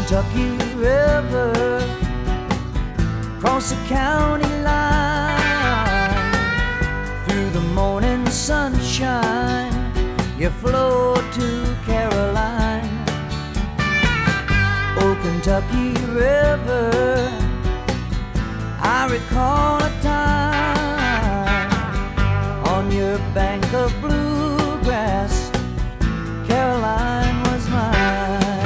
Kentucky River, cross the county line, through the morning sunshine, you flow to Caroline. Oh, Kentucky River, I recall a time on your bank of bluegrass, Caroline was mine.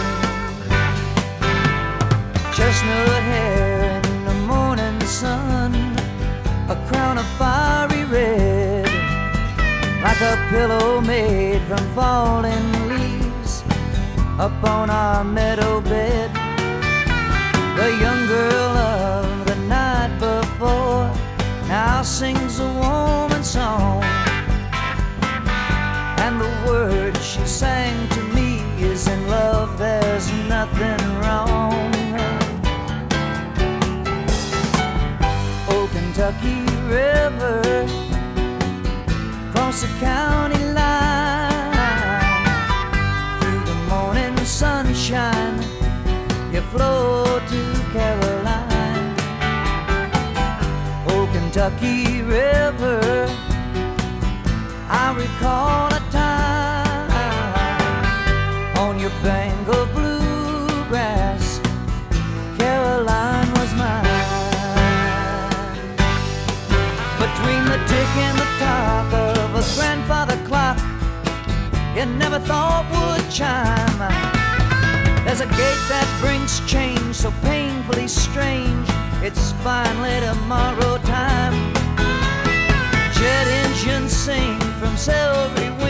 Chestnut hair in the morning sun, a crown of fiery red, like a pillow made from falling leaves up on our meadow bed. The young girl of the night before now sings a woman song, and the words she sang to me is, in love there's nothing wrong. Oh, Kentucky River, cross the county line, through the morning sunshine, you flow to Caroline. Oh, Kentucky River, I recall a time on your bank of bluegrass, Caroline was mine. Between the tick and the tock of a grandfather clock you never thought would chime, there's a gate that brings change so painfully strange, it's finally tomorrow time. Jet engines sing from silvery winds